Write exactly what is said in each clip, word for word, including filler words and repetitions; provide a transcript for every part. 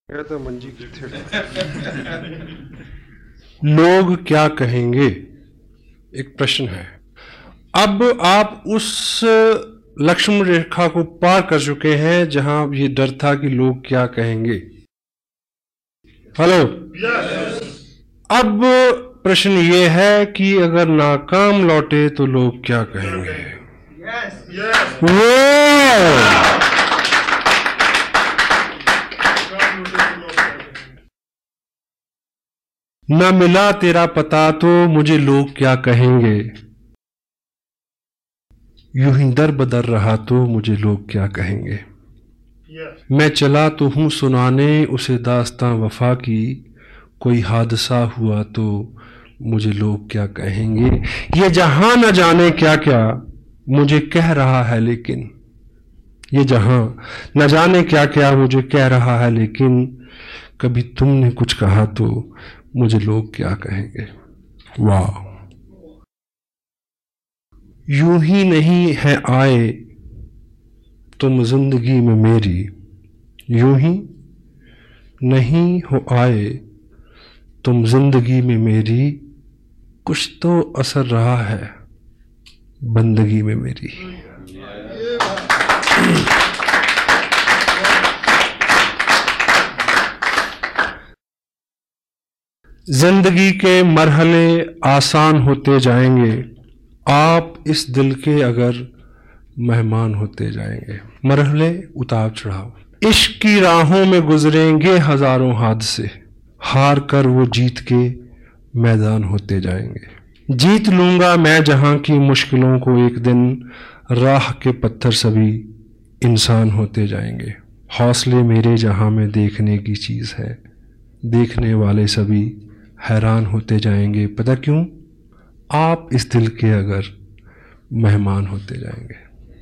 तो मंजी लोग क्या कहेंगे, एक प्रश्न है। अब आप उस लक्ष्मण रेखा को पार कर चुके हैं जहां ये डर था कि लोग क्या कहेंगे। Hello yes. अब प्रश्न ये है कि अगर नाकाम लौटे तो लोग क्या कहेंगे। yes. Yes. वो न मिला तेरा पता तो मुझे लोग क्या कहेंगे, यूं ही दर बदर रहा तो मुझे लोग क्या कहेंगे। yes. मैं चला तो हूं सुनाने उसे दास्तां वफा की, कोई हादसा हुआ तो मुझे लोग क्या कहेंगे। ये जहां न जाने क्या क्या मुझे कह रहा है, लेकिन ये जहां न जाने क्या क्या मुझे कह रहा है, लेकिन कभी तुमने कुछ कहा तो मुझे लोग क्या कहेंगे। वाह, यूं ही नहीं है आए तुम जिंदगी में मेरी, यूं ही नहीं हो आए तुम जिंदगी में मेरी, कुछ तो असर रहा है बंदगी में मेरी। जिंदगी के मरहले आसान होते जाएंगे, आप इस दिल के अगर मेहमान होते जाएंगे। मरहले उतार चढ़ाव इश्क की राहों में गुजरेंगे हजारों हादसे, हार कर वो जीत के मैदान होते जाएंगे। जीत लूंगा मैं जहां की मुश्किलों को एक दिन, राह के पत्थर सभी इंसान होते जाएंगे। हौसले मेरे जहां में देखने की चीज है, देखने वाले सभी हैरान होते जाएंगे। पता क्यों? आप इस दिल के अगर मेहमान होते जाएंगे।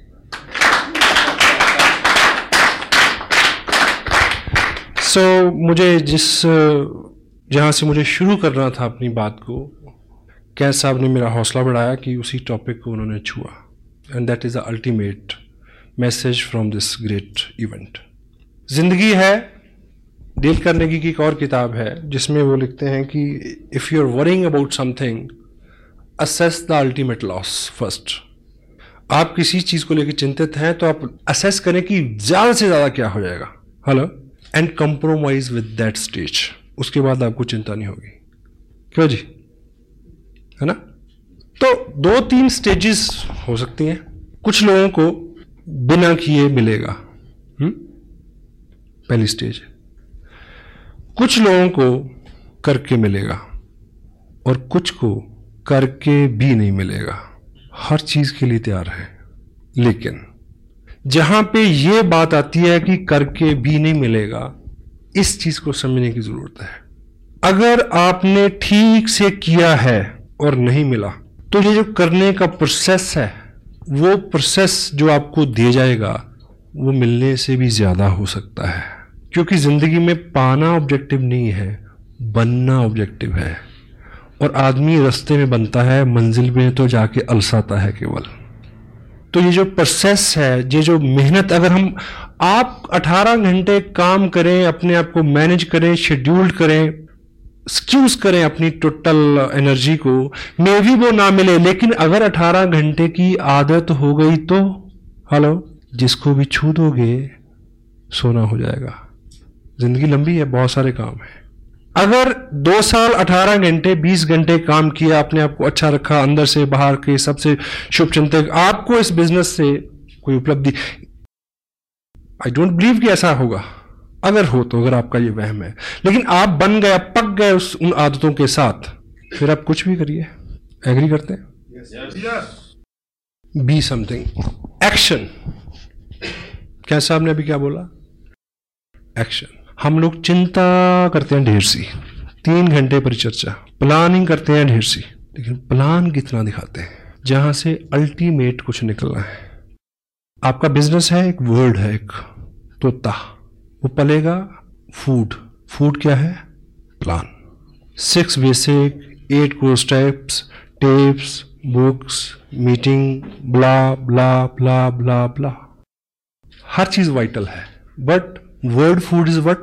सो so, मुझे जिस जहाँ से मुझे शुरू करना था अपनी बात को, कैस साहब ने मेरा हौसला बढ़ाया कि उसी टॉपिक को उन्होंने छुआ, and that is the ultimate message from this great event. जिंदगी है डेल कार्नेगी की एक और किताब है जिसमें वो लिखते हैं कि if you are worrying about something, assess the ultimate loss first. आप किसी चीज़ को लेकर चिंतित हैं तो आप असेस करें कि ज़्यादा से ज़्यादा क्या हो जाएगा। Hello, and compromise with that stage. उसके बाद आपको चिंता नहीं होगी। क्यों जी, है ना? तो दो तीन स्टेजेस हो सकती हैं। कुछ लोगों को बिना किए मिलेगा, हुँ? पहली स्टेज। कुछ लोगों को करके मिलेगा और कुछ को करके भी नहीं मिलेगा। हर चीज के लिए तैयार है, लेकिन जहां पे ये बात आती है कि करके भी नहीं मिलेगा, इस चीज को समझने की जरूरत है। अगर आपने ठीक से किया है और नहीं मिला, तो ये जो करने का प्रोसेस है, वो प्रोसेस जो आपको दिया जाएगा वो मिलने से भी ज्यादा हो सकता है। क्योंकि जिंदगी में पाना ऑब्जेक्टिव नहीं है, बनना ऑब्जेक्टिव है। और आदमी रास्ते में बनता है, मंजिल में तो जाके अलसाता है केवल। तो ये जो प्रोसेस है, ये जो मेहनत, अगर हम आप अठारह घंटे काम करें, अपने आप को मैनेज करें, शेड्यूल्ड करें, स्क्यूज करें अपनी टोटल एनर्जी को, मे भी वो ना मिले, लेकिन अगर अठारह घंटे की आदत हो गई तो हेलो, जिसको भी छू दोगे सोना हो जाएगा। जिंदगी लंबी है, बहुत सारे काम है। अगर दो साल अठारह घंटे बीस घंटे काम किया, अपने आप को अच्छा रखा, अंदर से बाहर के सबसे शुभ चिंतक, आपको इस बिजनेस से कोई उपलब्धि, आई डोंट बिलीव कि ऐसा होगा। अगर हो तो, अगर आपका ये वहम है, लेकिन आप बन गए, पक गए उस उन आदतों के साथ, फिर आप कुछ भी करिए। एग्री करते हैं? Be something, action. क्या साहब ने अभी क्या बोला? एक्शन। हम लोग चिंता करते हैं ढेर सी, तीन घंटे परिचर्चा, प्लानिंग करते हैं ढेर सी, लेकिन प्लान कितना दिखाते हैं जहां से अल्टीमेट कुछ निकलना है। आपका बिजनेस है, एक वर्ड है, एक तोता, वो पलेगा फूड। फूड क्या है? Plan. Six basic, eight core steps, tips, books, meeting, blah blah blah blah blah. हर चीज वाइटल है, but word food is what?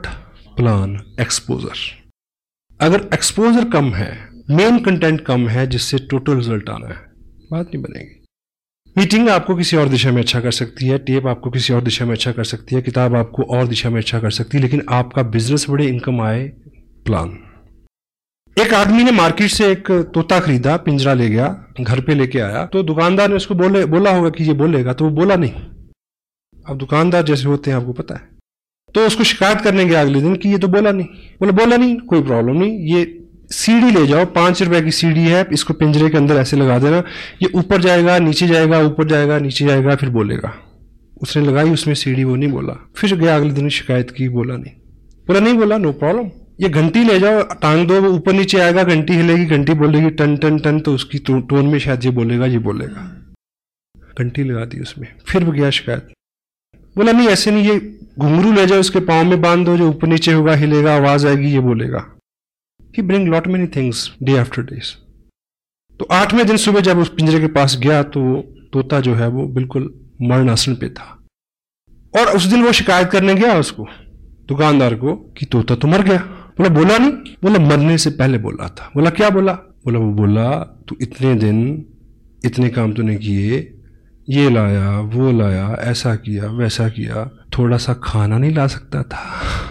Plan, exposure. अगर एक्सपोजर कम है, मेन कंटेंट कम है, जिससे टोटल रिजल्ट आना है, बात नहीं बनेगी। मीटिंग आपको किसी और दिशा में अच्छा कर सकती है, टेप आपको किसी और दिशा में अच्छा कर सकती है, किताब आपको और दिशा में अच्छा कर सकती है, लेकिन आपका बिजनेस बड़े इनकम आए, प्लान। एक आदमी ने मार्केट से एक तोता खरीदा, पिंजरा ले गया, घर पे लेके आया, तो दुकानदार ने उसको बोले बोला होगा कि ये बोलेगा, तो वो बोला नहीं। अब दुकानदार जैसे होते हैं आपको पता है, तो उसको शिकायत करने गया अगले दिन कि ये तो बोला नहीं। बोले बोला नहीं, कोई प्रॉब्लम नहीं, ये सीढ़ी ले जाओ, पांच रुपए की सीढ़ी है, इसको पिंजरे के अंदर ऐसे लगा देना, ये ऊपर जाएगा, नीचे जाएगा, ऊपर जाएगा, नीचे जाएगा, फिर बोलेगा। उसने लगाई उसमें सीढ़ी, वो नहीं बोला। फिर गया अगले दिन शिकायत की, बोला नहीं। बोला नहीं बोला, नो प्रॉब्लम, ये घंटी ले जाओ, टांग दो, वो ऊपर नीचे आएगा, घंटी हिलेगी, घंटी बोलेगी टन टन टन, तो उसकी टोन में शायद ये बोलेगा, ये बोलेगा। घंटी लगा दी उसमें, फिर भी गया शिकायत। बोला नहीं ऐसे नहीं, ये घुंघरू ले जाओ, उसके पाँव में बांध दो, जो ऊपर नीचे होगा, हिलेगा, आवाज आएगी, ये बोलेगा। He bring lot many things day after days. तो आठवें दिन सुबह जब उस पिंजरे के पास गया, तो वो तोता जो है वो बिल्कुल मरणासन पे था। और उस दिन वो शिकायत करने गया उसको, दुकानदार को, कि तोता तो मर गया। बोला बोला नहीं, बोला मरने से पहले बोला था। बोला क्या बोला? बोला वो बोला तू इतने दिन इतने काम तूने किए, ये लाया, वो लाया, ऐसा किया, वैसा किया, थोड़ा सा खाना नहीं ला सकता था?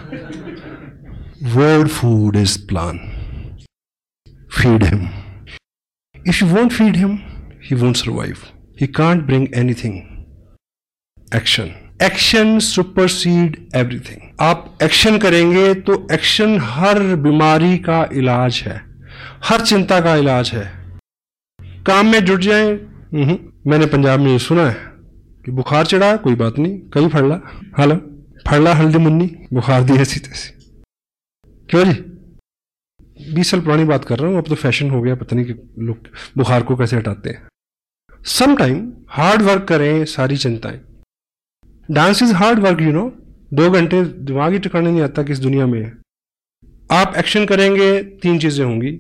Word food is plan. Feed him. If you won't feed him, he won't survive. He can't bring anything. Action. Action supersede everything. आप एक्शन करेंगे तो एक्शन हर बीमारी का इलाज है, हर चिंता का इलाज है। काम में जुट जाएं। मैंने पंजाब में ये सुना है कि बुखार चढ़ा, कोई बात नहीं, कई फड़ला, हेलो फड़ला हल्दी मुन्नी, बुखार दी ऐसी तैसी। क्यों जी? बीस साल पुरानी बात कर रहा हूं, अब तो फैशन हो गया, पता नहीं कि लोग बुखार को कैसे हटाते हैं। सम टाइम हार्ड वर्क करें, सारी चिंताएं। Dance is hard work, you know. दो घंटे दिमाग ही ठिकाने नहीं आता कि इस दुनिया में है। आप एक्शन करेंगे, तीन चीजें होंगी।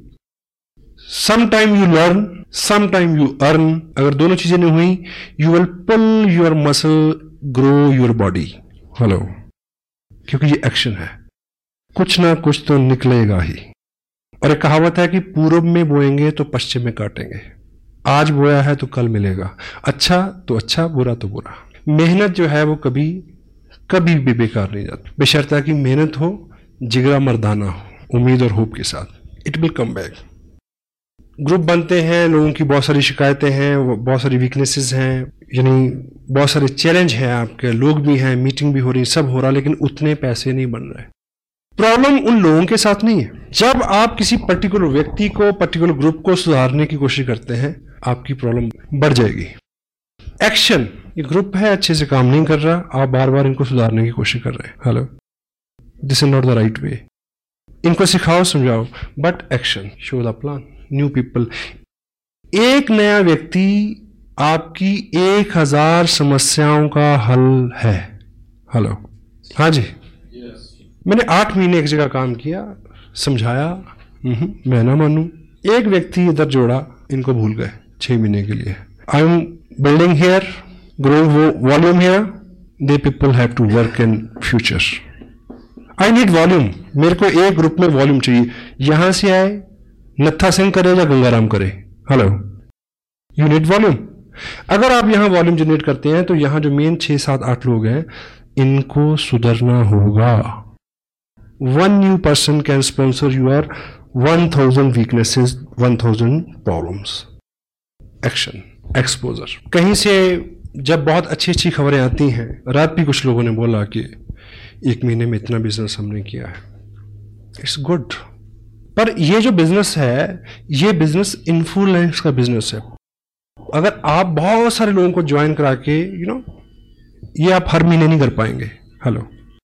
Some time you learn, some time you earn. अगर दोनों चीजें नहीं हुई, you will pull your muscle, grow your body. Hello, क्योंकि ये एक्शन है, कुछ ना कुछ तो निकलेगा ही। और एक कहावत है कि पूरब में बोएंगे तो पश्चिम में काटेंगे। आज बोया है तो कल मिलेगा, अच्छा तो अच्छा, बुरा तो बुरा। मेहनत जो है वो कभी कभी भी बेकार नहीं जाती, बेशर्ता कि मेहनत हो, जिगरा मर्दाना हो, उम्मीद और होप के साथ। It will come back. Group बनते हैं, लोगों की बहुत सारी शिकायतें हैं, बहुत सारी वीकनेसेस हैं, यानी बहुत सारे चैलेंज हैं, आपके लोग भी हैं, मीटिंग भी हो रही, सब हो रहा, लेकिन उतने पैसे नहीं बन रहे। प्रॉब्लम उन लोगों के साथ नहीं है। जब आप किसी पर्टिकुलर व्यक्ति को, पर्टिकुलर ग्रुप को सुधारने की कोशिश करते हैं, आपकी प्रॉब्लम बढ़ जाएगी। एक्शन। ये ग्रुप है, अच्छे से काम नहीं कर रहा, आप बार बार इनको सुधारने की कोशिश कर रहे हैं। Hello, this is not the right way. इनको सिखाओ, समझाओ, but action, show the plan. New people. एक नया व्यक्ति आपकी एक हजार समस्याओं का हल है। हेलो, हाँ जी। yes. मैंने आठ महीने एक जगह काम किया, समझाया, मैं ना मानू। एक व्यक्ति इधर जोड़ा, इनको भूल गए छह महीने के लिए। I am building here, growing volume here, they people have to work in future. I need volume. मेरे को एक ग्रुप में वॉल्यूम चाहिए। यहां से आए, नत्था सिंह करे या गंगाराम करे, हेलो, यू नीड वॉल्यूम। अगर आप यहां वॉल्यूम जनरेट करते हैं, तो यहां जो मेन छह सात आठ लोग हैं, इनको सुधरना होगा। One new person can sponsor your one thousand weaknesses, one thousand problems. Action, exposure. कहीं से जब बहुत अच्छी अच्छी खबरें आती हैं, रात भी कुछ लोगों ने बोला कि एक महीने में इतना बिजनेस हमने किया है, इट्स गुड। पर ये जो बिजनेस है, ये बिजनेस इन्फ्लुएंस का बिजनेस है। अगर आप बहुत सारे लोगों को ज्वाइन करा के, यू नो, ये आप हर महीने नहीं कर पाएंगे। Hello,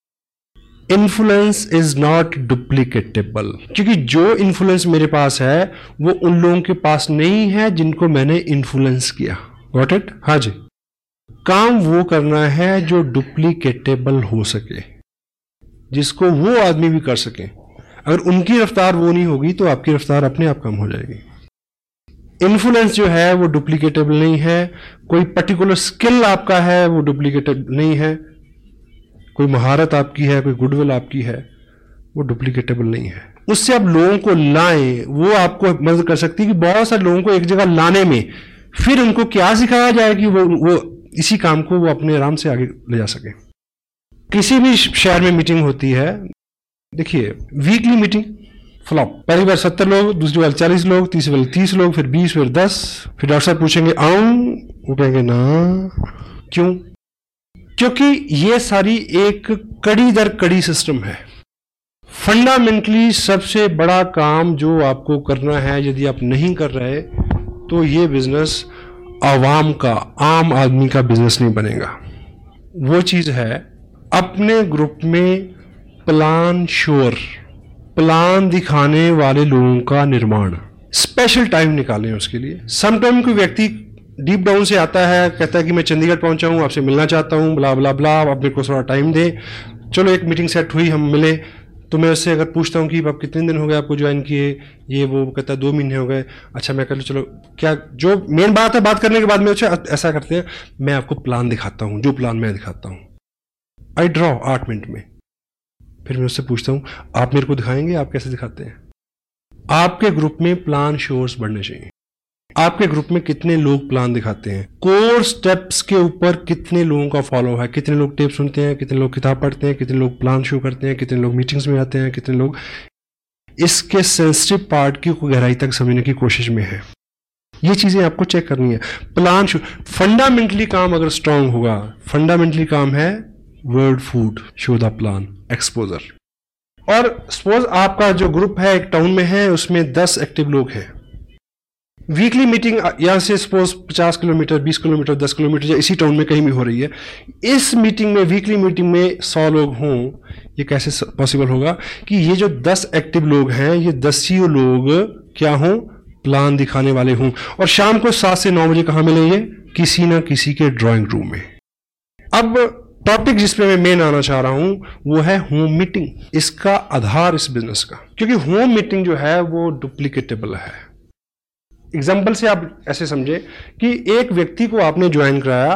influence is not duplicatable, क्योंकि जो इन्फ्लुएंस मेरे पास है वो उन लोगों के पास नहीं है जिनको मैंने इन्फ्लुएंस किया। Got it? हाँ जी। काम वो करना है जो डुप्लीकेटेबल हो सके, जिसको वो आदमी भी कर सके। अगर उनकी रफ्तार वो नहीं होगी, तो आपकी रफ्तार अपने आप कम हो जाएगी। इन्फ्लुएंस जो है वो डुप्लीकेटेबल नहीं है। कोई पर्टिकुलर स्किल आपका है, वो डुप्लीकेटेबल नहीं है। कोई महारत आपकी है, कोई गुडविल आपकी है, वो डुप्लीकेटेबल नहीं है। उससे आप लोगों को लाएं, वो आपको मदद कर सकती है कि बहुत सारे लोगों को एक जगह लाने में फिर उनको क्या सिखाया जाए कि वो वो इसी काम को वो अपने आराम से आगे ले जा सके। किसी भी शहर में मीटिंग होती है, देखिए वीकली मीटिंग फ्लॉप, पहली बार सत्तर लोग, दूसरी बार चालीस लोग, तीसरी बार तीस लोग, फिर बीस, फिर दस, फिर डॉक्टर साहब पूछेंगे आऊं, वो कहेंगे ना। क्यों? क्योंकि ये सारी एक कड़ी दर कड़ी सिस्टम है। फंडामेंटली सबसे बड़ा काम जो आपको करना है, यदि आप नहीं कर रहे तो ये बिजनेस आवाम का, आम आदमी का बिजनेस नहीं बनेगा। वो चीज है अपने ग्रुप में प्लान श्योर, प्लान दिखाने वाले लोगों का निर्माण। स्पेशल टाइम निकालें उसके लिए। समटाइम कोई व्यक्ति डीप डाउन से आता है, कहता है कि मैं चंडीगढ़ पहुंचा हूं, आपसे मिलना चाहता हूं, ब्ला ब्ला ब्ला, आप मेरे को थोड़ा टाइम दे। चलो एक मीटिंग सेट हुई, हम मिले, तो मैं उससे अगर पूछता हूं कि आप कितने दिन हो गए आपको ज्वाइन किए, ये वो कहता है दो महीने हो गए। अच्छा मैं कह लो चलो क्या जो मेन बात है, बात करने के बाद में ऐसा करते हैं, मैं आपको प्लान दिखाता हूं, जो प्लान मैं दिखाता हूं आई ड्रॉ आठ मिनट में। फिर मैं उससे पूछता हूं आप मेरे को दिखाएंगे, आप कैसे दिखाते हैं। आपके ग्रुप में प्लान शोर्स बढ़ने चाहिए। आपके ग्रुप में कितने लोग प्लान दिखाते हैं, कोर स्टेप्स के ऊपर कितने लोगों का फॉलो है, कितने लोग टेप सुनते हैं, कितने लोग किताब पढ़ते हैं, कितने लोग प्लान शो करते हैं, कितने लोग मीटिंग्स में आते हैं, कितने लोग इसके सेंसिटिव पार्ट की गहराई तक समझने की कोशिश में है। ये चीजें आपको चेक करनी है। प्लान शो फंडामेंटली काम अगर स्ट्रांग होगा, फंडामेंटली काम है word food, show the plan, exposure. और सपोज आपका जो ग्रुप है एक टाउन में है, उसमें दस एक्टिव लोग हैं। वीकली मीटिंग यहां से सपोज पचास किलोमीटर, बीस किलोमीटर, दस किलोमीटर या इसी टाउन में कहीं भी हो रही है। इस मीटिंग में, वीकली मीटिंग में सौ लोग हों, ये कैसे पॉसिबल होगा कि ये जो दस एक्टिव लोग हैं, ये दसियों लोग क्या हों, प्लान दिखाने वाले हों। और शाम को सात से नौ बजे कहां मिलेंगे, किसी ना किसी के ड्राइंग रूम में। अब टॉपिक जिस पे मैं मेन आना चाह रहा हूं वो है होम मीटिंग। इसका आधार इस बिजनेस का, क्योंकि होम मीटिंग जो है वो डुप्लीकेटेबल है। एग्जाम्पल से आप ऐसे समझे कि एक व्यक्ति को आपने ज्वाइन कराया,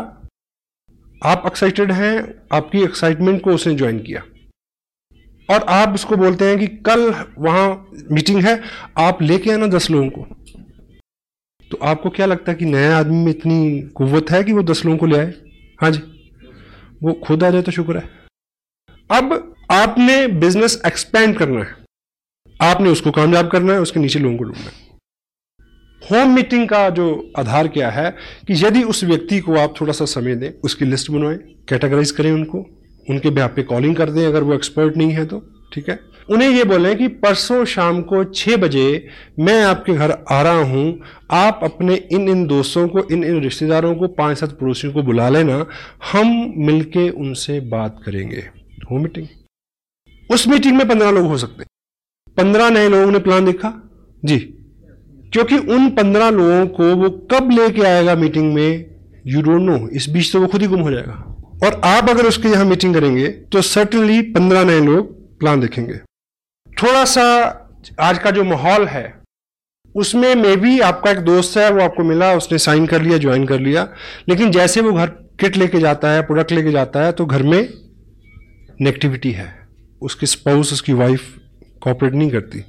आप एक्साइटेड हैं, आपकी एक्साइटमेंट को उसने ज्वाइन किया, और आप उसको बोलते हैं कि कल वहां मीटिंग है, आप लेके आना दस लोगों को। तो आपको क्या लगता है कि नया आदमी में इतनी कुव्वत है कि वो दस लोगों को ले आए? हाँ जी, वो खुद आ जाए तो शुक्र है। अब आपने बिजनेस एक्सपेंड करना है, आपने उसको कामयाब करना है, उसके नीचे लोगों को ढूंढना है। होम मीटिंग का जो आधार क्या है कि यदि उस व्यक्ति को आप थोड़ा सा समय दें, उसकी लिस्ट बनवाएं, कैटेगराइज करें उनको, उनके बेहाफ पे कॉलिंग कर दें अगर वो एक्सपर्ट नहीं है तो, ठीक है। उन्हें ये बोलें कि परसों शाम को छह बजे मैं आपके घर आ रहा हूं, आप अपने इन इन दोस्तों को, इन इन रिश्तेदारों को, पांच सात पड़ोसियों को बुला लेना, हम मिलके उनसे बात करेंगे। Home meeting. उस मीटिंग में पंद्रह लोग हो सकते हैं। पंद्रह नए लोगों ने प्लान देखा जी, क्योंकि उन पंद्रह लोगों को वो कब लेके आएगा मीटिंग में, यू डोंट नो। इस बीच तो वो खुद ही गुम हो जाएगा। और आप अगर उसके यहां मीटिंग करेंगे तो सर्टेनली पंद्रह नए लोग प्लान देखेंगे। थोड़ा सा आज का जो माहौल है उसमें मे भी आपका एक दोस्त है, वो आपको मिला, उसने साइन कर लिया, ज्वाइन कर लिया, लेकिन जैसे वो घर किट लेके जाता है, प्रोडक्ट लेके जाता है, तो घर में नेगेटिविटी है। उसकी स्पाउस, उसकी वाइफ कोऑपरेट नहीं करती।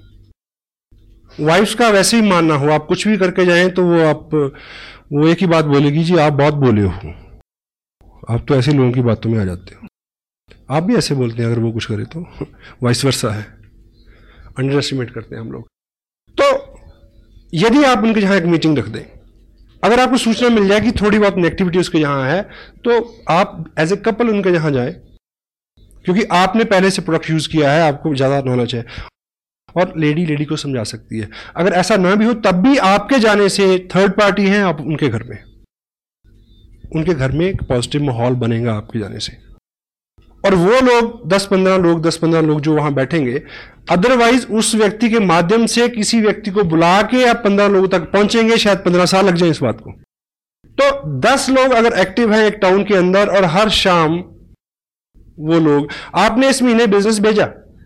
वाइफ्स का वैसे ही मानना हो, आप कुछ भी करके जाएं तो वो आप वो एक ही बात बोलेगी, जी आप बहुत बोले हो, आप तो ऐसे लोगों की बातों में आ जाते हो। आप भी ऐसे बोलते हैं अगर वो कुछ करे तो, वाइस वर्सा है, अंडर एस्टिमेट करते हैं हम लोग। तो यदि आप उनके यहाँ एक मीटिंग रख दें, अगर आपको सूचना मिल जाए कि थोड़ी बहुत नेगेटिविटी उसके यहाँ है, तो आप एज ए कपल उनके यहाँ जाए, क्योंकि आपने पहले से प्रोडक्ट यूज किया है, आपको ज्यादा नॉलेज है, और लेडी लेडी को समझा सकती है। अगर ऐसा ना भी हो तब भी आपके जाने से थर्ड पार्टी हैं, आप उनके घर में, उनके घर में एक पॉजिटिव माहौल बनेगा आपके जाने से। और वो लोग दस पंद्रह लोग दस पंद्रह लोग जो वहां बैठेंगे, अदरवाइज उस व्यक्ति के माध्यम से किसी व्यक्ति को बुला के आप पंद्रह लोगों तक पहुंचेंगे, शायद पंद्रह साल लग जाए इस बात को। तो दस लोग अगर एक्टिव हैं एक टाउन के अंदर, और हर शाम वो लोग, आपने इस महीने बिजनेस भेजा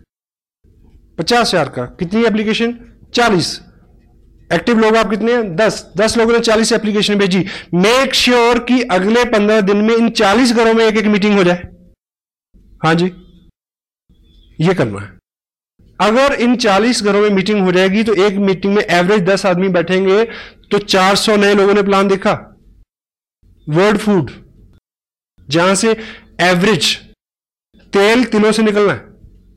पचास हजार का, कितनी एप्लीकेशन, चालीस। एक्टिव लोग आप कितने हैं, दस। दस लोगों ने चालीस एप्लीकेशन भेजी। मेक श्योर कि अगले पंद्रह दिन में इन चालीस घरों में एक एक मीटिंग हो जाए। हाँ जी, ये करना है। अगर इन चालीस घरों में मीटिंग हो जाएगी तो एक मीटिंग में एवरेज दस आदमी बैठेंगे, तो चार सौ नए लोगों ने प्लान देखा। वर्ल्ड फूड, जहां से एवरेज तेल तिलों से निकलना है,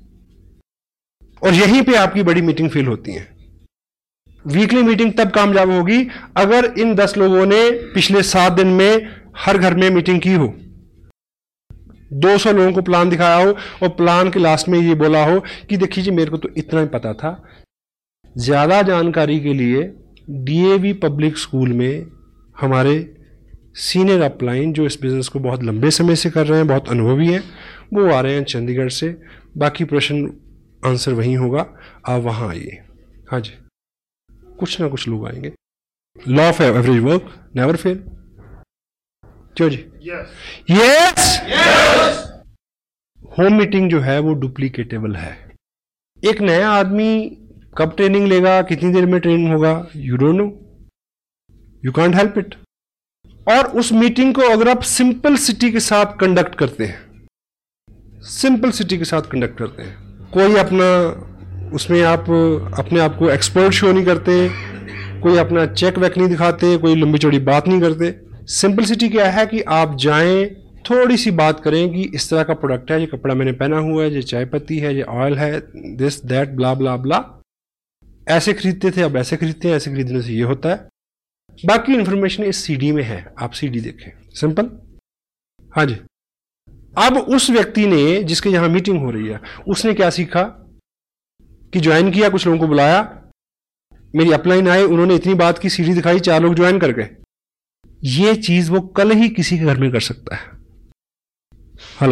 और यहीं पे आपकी बड़ी मीटिंग फेल होती है। वीकली मीटिंग तब कामयाब होगी अगर इन दस लोगों ने पिछले सात दिन में हर घर में मीटिंग की हो, दो सौ लोगों को प्लान दिखाया हो, और प्लान के लास्ट में ये बोला हो कि देखिए जी मेरे को तो इतना ही पता था। ज्यादा जानकारी के लिए डीएवी पब्लिक स्कूल में हमारे सीनियर अपलाइन जो इस बिजनेस को बहुत लंबे समय से कर रहे हैं, बहुत अनुभवी हैं, वो आ रहे हैं चंडीगढ़ से। बाकी प्रश्न आंसर वहीं होगा, आप वहां आइए। हाँ जी, कुछ ना कुछ लोग आएंगे। Law of average work never fail. क्यों जी? Yes yes. होम मीटिंग जो है वो डुप्लीकेटेबल है। एक नया आदमी कब ट्रेनिंग लेगा, कितनी देर में ट्रेनिंग होगा, you don't know, you can't help it. और उस मीटिंग को अगर आप सिंपल सिटी के साथ कंडक्ट करते हैं, सिंपल सिटी के साथ कंडक्ट करते हैं, कोई अपना उसमें आप अपने आप को एक्सपर्ट शो नहीं करते, कोई अपना चेक वेक नहीं दिखाते, कोई लंबी चौड़ी बात नहीं करते। सिंपलिसिटी क्या है कि आप जाएं, थोड़ी सी बात करें कि इस तरह का प्रोडक्ट है, ये कपड़ा मैंने पहना हुआ है, ये चाय पत्ती है, ये ऑयल है, दिस दैट ब्ला ब्ला ब्ला, ऐसे खरीदते थे अब ऐसे खरीदते हैं, ऐसे खरीदने से ये होता है। बाकी इंफॉर्मेशन इस सीडी में है, आप सीडी देखें, सिंपल। हाँ जी। अब उस व्यक्ति ने जिसके यहां मीटिंग हो रही है, उसने क्या सीखा कि ज्वाइन किया, कुछ लोगों को बुलाया, मेरी अपलाइन आए, उन्होंने इतनी बात की, सीडी दिखाई, चार लोग ज्वाइन कर गए। ये चीज वो कल ही किसी के घर में कर सकता है। Hello,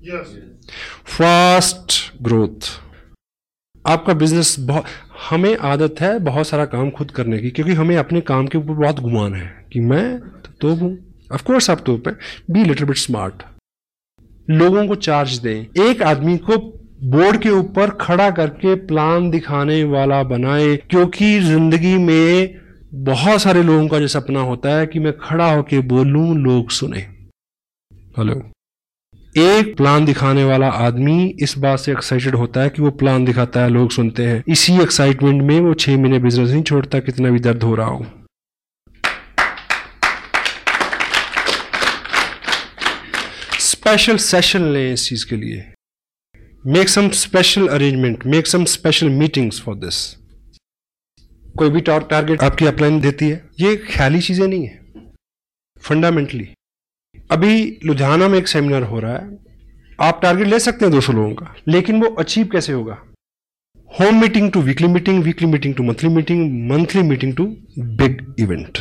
fast growth. आपका बिजनेस बहुत, हमें आदत है बहुत सारा काम खुद करने की, क्योंकि हमें अपने काम के ऊपर बहुत गुमान है कि मैं तो हूं। ऑफ कोर्स आप तो पे बी लिटिल बिट स्मार्ट, लोगों को चार्ज दें। एक आदमी को बोर्ड के ऊपर खड़ा करके प्लान दिखाने वाला बनाए, क्योंकि जिंदगी में बहुत सारे लोगों का जो सपना होता है कि मैं खड़ा होके बोलूं, लोग सुने। हेलो, एक प्लान दिखाने वाला आदमी इस बात से एक्साइटेड होता है कि वो प्लान दिखाता है, लोग सुनते हैं। इसी एक्साइटमेंट में वो छह महीने बिजनेस नहीं छोड़ता, कितना भी दर्द हो रहा हो। स्पेशल सेशन लें इस चीज के लिए, make some special arrangement, make some special meetings for this. कोई भी टारगेट आपकी अपलाइन देती है, ये ख्याली चीजें नहीं है, फंडामेंटली। अभी लुधियाना में एक सेमिनार हो रहा है, आप टारगेट ले सकते हैं दो सौ लोगों का, लेकिन वो अचीव कैसे होगा? Home meeting to weekly meeting, weekly meeting to monthly meeting, monthly meeting to big event.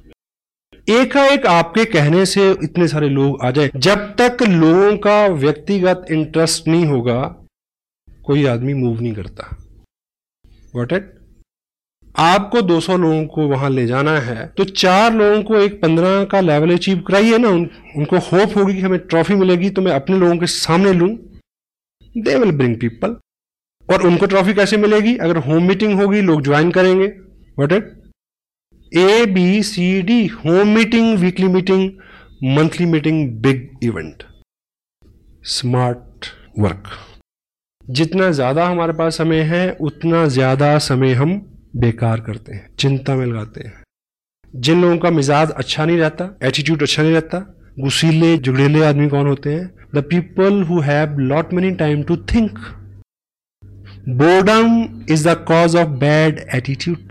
एकाएक आपके कहने से इतने सारे लोग आ जाए, जब तक लोगों का व्यक्तिगत इंटरेस्ट नहीं होगा, कोई आदमी मूव नहीं करता। Got it? आपको दो सौ लोगों को वहां ले जाना है, तो चार लोगों को एक पंद्रह का लेवल अचीव कराइए ना। उन, उनको होप होगी कि हमें ट्रॉफी मिलेगी, तो मैं अपने लोगों के सामने लूं, दे विल ब्रिंग पीपल। और उनको ट्रॉफी कैसे मिलेगी? अगर होम मीटिंग होगी, लोग ज्वाइन करेंगे। What it? A B C D, home meeting, weekly meeting, monthly meeting, big event. Smart work. जितना ज्यादा हमारे पास समय है, उतना ज्यादा समय हम बेकार करते हैं, चिंता में लगाते हैं। जिन लोगों का मिजाज अच्छा नहीं रहता, एटीट्यूड अच्छा नहीं रहता, गुस्सीले जुगड़ेले आदमी कौन होते हैं? The people who have lot many time to think. Boredom is the cause of bad attitude.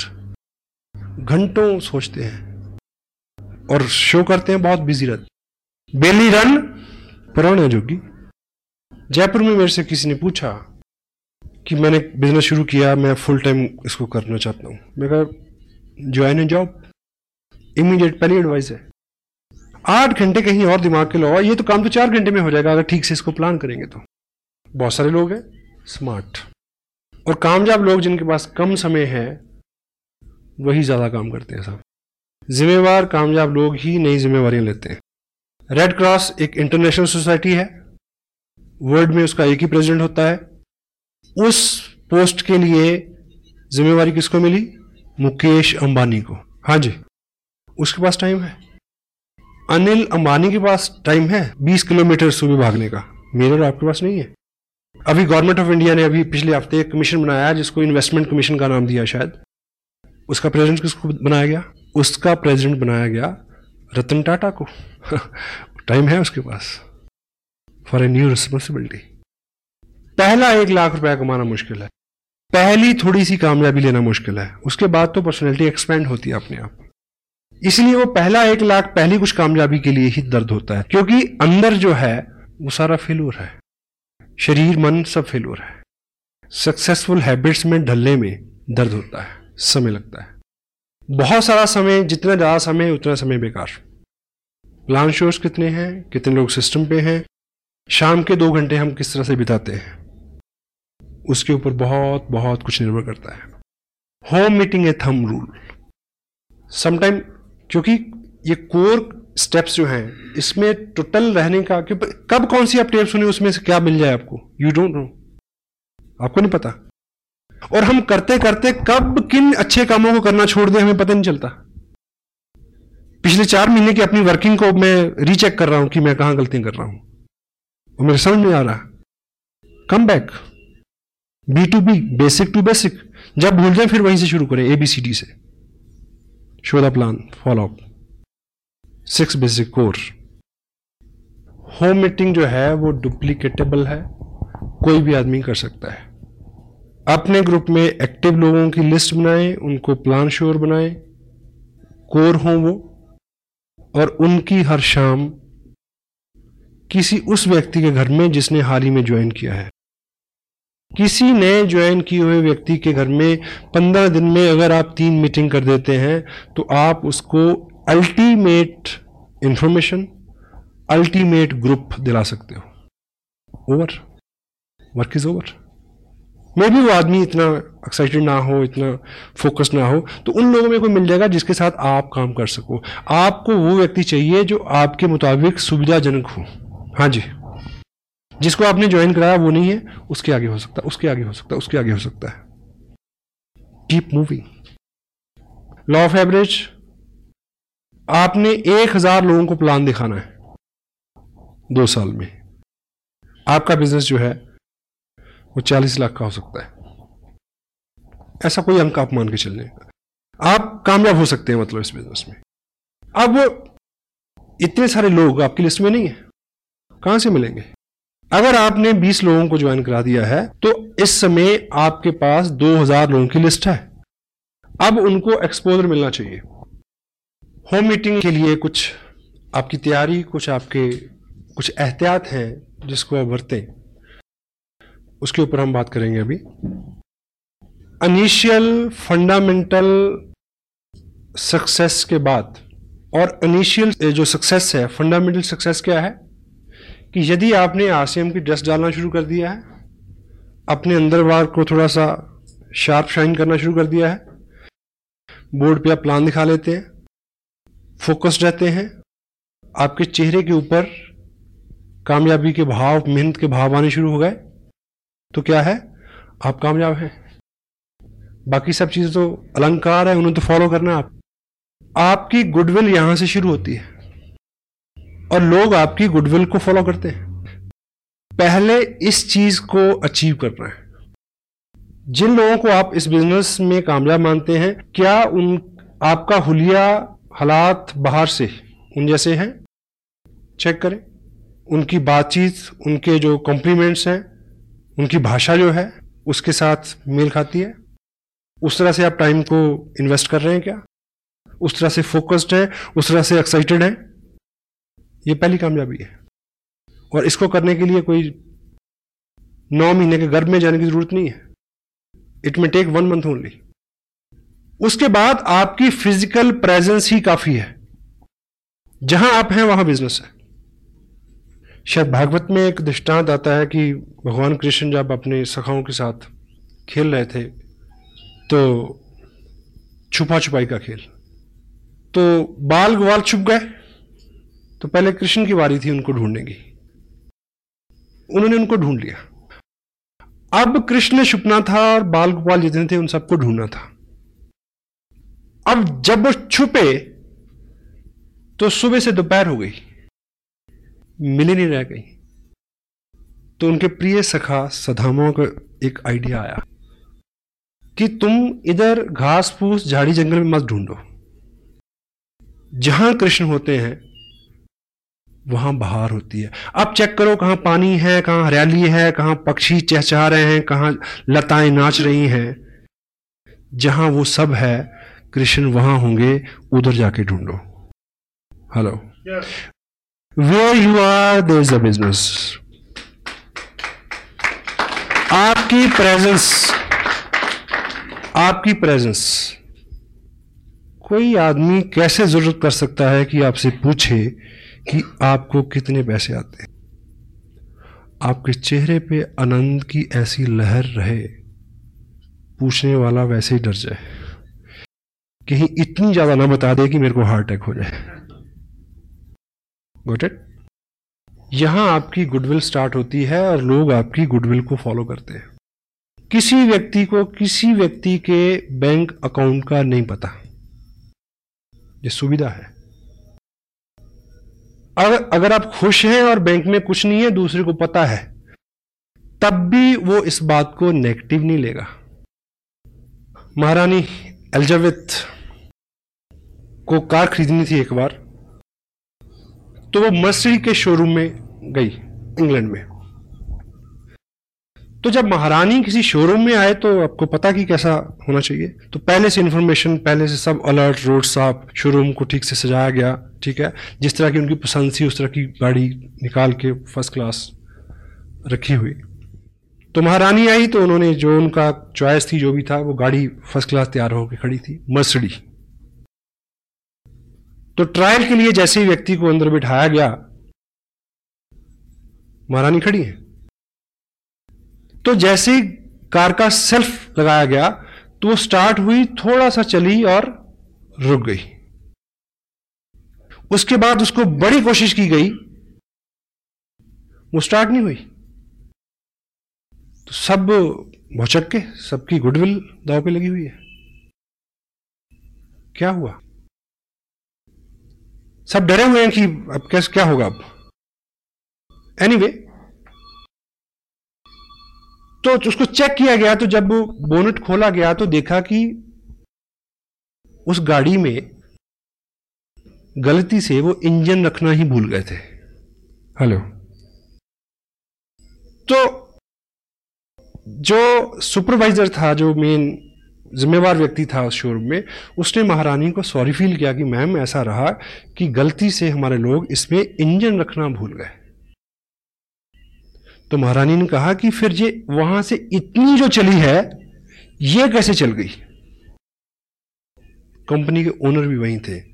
घंटों सोचते हैं और शो करते हैं बहुत बिजी रहते। बेली रन पुराने जोगी। जयपुर में मेरे से किसी ने पूछा कि मैंने बिजनेस शुरू किया, मैं फुल टाइम इसको करना चाहता हूं। मैं कहा ज्वाइन ए जॉब, इमीडिएट पहली एडवाइस है। आठ घंटे कहीं और दिमाग के लगाओ, ये तो काम तो चार घंटे में हो जाएगा अगर ठीक से इसको प्लान करेंगे तो। बहुत सारे लोग हैं स्मार्ट और कामयाब लोग, जिनके पास कम समय है, वही ज्यादा काम करते हैं साहब। जिम्मेवार कामयाब लोग ही नई जिम्मेवारियां लेते हैं। रेड क्रॉस एक इंटरनेशनल सोसाइटी है, वर्ल्ड में उसका एक ही प्रेसिडेंट होता है। उस पोस्ट के लिए जिम्मेवारी किसको मिली? मुकेश अंबानी को। हाँ जी, उसके पास टाइम है। अनिल अंबानी के पास टाइम है बीस किलोमीटर सुबह भागने का, मेरे और आपके पास नहीं है। अभी गवर्नमेंट ऑफ इंडिया ने अभी पिछले हफ्ते एक कमीशन बनाया है जिसको इन्वेस्टमेंट कमीशन का नाम दिया शायद। उसका प्रेसिडेंट किसको बनाया गया? उसका प्रेसिडेंट बनाया गया रतन टाटा को। टाइम है उसके पास फॉर ए न्यू रिस्पॉन्सिबिलिटी। पहला एक लाख रुपया कमाना मुश्किल है, पहली थोड़ी सी कामयाबी लेना मुश्किल है, उसके बाद तो पर्सनैलिटी एक्सपेंड होती है अपने आप। इसलिए वो पहला एक लाख पहली कुछ कामयाबी के लिए ही दर्द होता है, क्योंकि अंदर जो है वो सारा फेल्योर है, शरीर मन सब फेल्योर है। सक्सेसफुल हैबिट्स में ढलने में दर्द होता है, समय लगता है, बहुत सारा समय, जितना ज्यादा समय उतना समय बेकार। प्लान शोर्स कितने हैं, कितने लोग सिस्टम पे हैं, शाम के दो घंटे हम किस तरह से बिताते हैं, उसके ऊपर बहुत बहुत कुछ निर्भर करता है। Home meeting a thumb rule sometime, क्योंकि ये कोर स्टेप्स जो हैं इसमें टोटल रहने का, कब कौन सी आप टेप सुने उसमें से क्या मिल जाए आपको, यू डोंट नो, आपको नहीं पता। और हम करते करते कब किन अच्छे कामों को करना छोड़ दें हमें पता नहीं चलता। पिछले चार महीने की अपनी वर्किंग को मैं रीचेक कर रहा हूं कि मैं कहां गलतियां कर रहा हूं, और मेरे समझ नहीं आ रहा। Come back, B to B, basic to basic. जब भूल जाए फिर वहीं से शुरू करें, ए बी सी डी से। Show the plan, follow up, six basic core. Home meeting जो है वो डुप्लीकेटेबल है, कोई भी आदमी कर सकता है। अपने ग्रुप में एक्टिव लोगों की लिस्ट बनाएं, उनको प्लान श्योर बनाएं, कोर हों वो, और उनकी हर शाम किसी उस व्यक्ति के घर में जिसने हाल ही में ज्वाइन किया है, किसी नए ज्वाइन किए हुए व्यक्ति के घर में पंद्रह दिन में अगर आप तीन मीटिंग कर देते हैं तो आप उसको अल्टीमेट इंफॉर्मेशन, अल्टीमेट ग्रुप दिला सकते हो। Over, work is over. मे भी वो आदमी इतना एक्साइटेड ना हो, इतना फोकस ना हो, तो उन लोगों में कोई मिल जाएगा जिसके साथ आप काम कर सको। आपको वो व्यक्ति चाहिए जो आपके मुताबिक सुविधाजनक हो। हाँ जी, जिसको आपने ज्वाइन कराया वो नहीं है, उसके आगे हो सकता है, उसके आगे हो सकता है, उसके आगे हो सकता है। Keep moving. Law of average, आपने एक हजार लोगों को प्लान दिखाना है दो साल में, आपका बिजनेस जो है वो चालीस लाख का हो सकता है। ऐसा कोई अंक आप मान के चलने, आप कामयाब हो सकते हैं मतलब इस बिजनेस में। अब इतने सारे लोग आपकी लिस्ट में नहीं है, कहां से मिलेंगे? अगर आपने बीस लोगों को ज्वाइन करा दिया है तो इस समय आपके पास दो हज़ार लोगों की लिस्ट है। अब उनको एक्सपोजर मिलना चाहिए। होम मीटिंग के लिए कुछ आपकी तैयारी, कुछ आपके कुछ एहतियात हैं जिसको आप बरतें, उसके ऊपर हम बात करेंगे अभी। इनिशियल फंडामेंटल सक्सेस के बाद, और इनिशियल जो सक्सेस है, फंडामेंटल सक्सेस क्या है कि यदि आपने आरसीएम की ड्रेस डालना शुरू कर दिया है, अपने अंदर बाहर को थोड़ा सा शार्प शाइन करना शुरू कर दिया है, बोर्ड पे आप प्लान दिखा लेते हैं, फोकस्ड रहते हैं, आपके चेहरे के ऊपर कामयाबी के भाव, मेहनत के भाव आने शुरू हो गए, तो क्या है, आप कामयाब हैं। बाकी सब चीजें तो अलंकार है, उन्हें तो फॉलो करना है। आप आपकी गुडविल यहां से शुरू होती है और लोग आपकी गुडविल को फॉलो करते हैं। पहले इस चीज को अचीव करना है। जिन लोगों को आप इस बिजनेस में कामयाब मानते हैं, क्या उन आपका हुलिया हालात बाहर से उन जैसे हैं? चेक करें। उनकी बातचीत, उनके जो कॉम्प्लीमेंट्स हैं, उनकी भाषा जो है उसके साथ मेल खाती है? उस तरह से आप टाइम को इन्वेस्ट कर रहे हैं क्या? उस तरह से फोकस्ड है, उस तरह से एक्साइटेड है? ये पहली कामयाबी है। और इसको करने के लिए कोई नौ महीने के गर्भ में जाने की जरूरत नहीं है। It may take one month only. उसके बाद आपकी फिजिकल प्रेजेंस ही काफी है। जहां आप हैं वहां बिजनेस है। शायद भागवत में एक दृष्टांत आता है कि भगवान कृष्ण जब अपने सखाओं के साथ खेल रहे थे तो छुपा छुपाई का खेल, तो बाल ग्वाल छुप गए, तो पहले कृष्ण की बारी थी उनको ढूंढने की। उन्होंने उनको ढूंढ लिया। अब कृष्ण ने छुपना था और बाल गोपाल जितने थे उन सबको ढूंढना था। अब जब वो छुपे तो सुबह से दोपहर हो गई, मिले नहीं रह गई। तो उनके प्रिय सखा सदामा को एक आइडिया आया कि तुम इधर घास फूस झाड़ी जंगल में मत ढूंढो, जहां कृष्ण होते हैं वहां बहार होती है। अब चेक करो कहां पानी है, कहां हरियाली है, कहां पक्षी चहचहा रहे हैं, कहां लताएं नाच रही हैं। जहां वो सब है कृष्ण वहां होंगे, उधर जाके ढूंढो। Hello, where you are there is a business. आपकी प्रेजेंस, आपकी प्रेजेंस, कोई आदमी कैसे जरूरत कर सकता है कि आपसे पूछे कि आपको कितने पैसे आते हैं। आपके चेहरे पे आनंद की ऐसी लहर रहे, पूछने वाला वैसे ही डर जाए, कहीं इतनी ज्यादा ना बता दे कि मेरे को हार्ट अटैक हो जाए। Got it? यहां आपकी गुडविल स्टार्ट होती है और लोग आपकी गुडविल को फॉलो करते हैं। किसी व्यक्ति को किसी व्यक्ति के बैंक अकाउंट का नहीं पता, ये सुविधा है। अगर अगर आप खुश हैं और बैंक में कुछ नहीं है, दूसरे को पता है, तब भी वो इस बात को नेगेटिव नहीं लेगा। महारानी एलिजाबेथ को कार खरीदनी थी एक बार, तो वो मर्सिडीज के शोरूम में गई इंग्लैंड में। तो जब महारानी किसी शोरूम में आए तो आपको पता कि कैसा होना चाहिए, तो पहले से इंफॉर्मेशन, पहले से सब अलर्ट, रोड साफ, शोरूम को ठीक से सजाया गया, ठीक है, जिस तरह की उनकी पसंद थी उस तरह की गाड़ी निकाल के फर्स्ट क्लास रखी हुई। तो महारानी आई तो उन्होंने जो उनका चॉइस थी, जो भी था, वो गाड़ी फर्स्ट क्लास तैयार होकर खड़ी थी, मर्सिडीज। तो ट्रायल के लिए जैसे ही व्यक्ति को अंदर बिठाया गया, महारानी खड़ी है, तो जैसे ही कार का सेल्फ लगाया गया तो वो स्टार्ट हुई, थोड़ा सा चली और रुक गई। उसके बाद उसको बड़ी कोशिश की गई, वो स्टार्ट नहीं हुई। तो सब भौचक के, सबकी गुडविल दांव पे लगी हुई है। क्या हुआ? सब डरे हुए हैं कि अब कैसे क्या होगा अब। एनीवे anyway, तो उसको चेक किया गया, तो जब बोनेट खोला गया तो देखा कि उस गाड़ी में गलती से वो इंजन रखना ही भूल गए थे। हेलो, तो जो सुपरवाइजर था, जो मेन जिम्मेवार व्यक्ति था उस शोरूम में, उसने महारानी को सॉरी फील किया कि मैम ऐसा रहा कि गलती से हमारे लोग इसमें इंजन रखना भूल गए। तो महारानी ने कहा कि फिर ये वहां से इतनी जो चली है, ये कैसे चल गई? कंपनी के ओनर भी वहीं थे।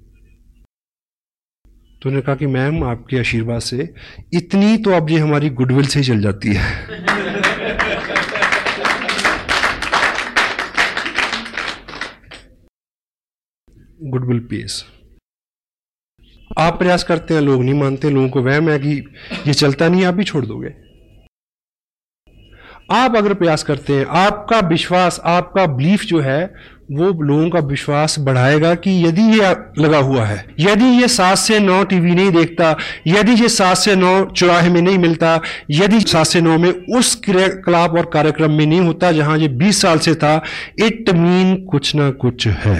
तो उन्होंने कहा कि मैम आपके आशीर्वाद से इतनी तो अब ये हमारी गुडविल से ही चल जाती है। Goodwill pays. आप प्रयास करते हैं, लोग नहीं मानते, लोगों को वहम है कि ये चलता नहीं, आप भी छोड़ दोगे। आप अगर प्रयास करते हैं, आपका विश्वास, आपका बिलीफ जो है, वो लोगों का विश्वास बढ़ाएगा कि यदि ये लगा हुआ है, यदि ये सात से नौ टीवी नहीं देखता, यदि ये सात से नौ चौराहे में नहीं मिलता, यदि सात से नौ में उस क्रियाकलाप और कार्यक्रम में नहीं होता जहां ये बीस साल से था, इट मीन कुछ ना कुछ है।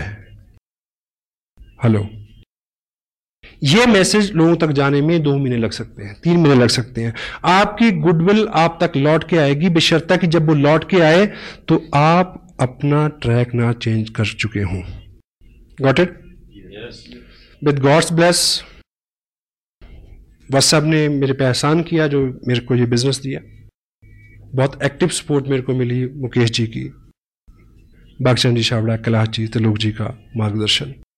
हेलो, ये मैसेज लोगों तक जाने में दो महीने लग सकते हैं, तीन महीने लग सकते हैं। आपकी गुडविल आप तक लौट के आएगी, बशर्ता कि जब वो लौट के आए तो आप अपना ट्रैक ना चेंज कर चुके हों। Got it? With God's bless, WhatsApp ने मेरे पे एहसान किया जो मेरे को ये बिजनेस दिया। बहुत एक्टिव सपोर्ट मेरे को मिली मुकेश जी की, बागचंद जी छाबड़ा, कैलाश जी, त्रिलोक जी का मार्गदर्शन।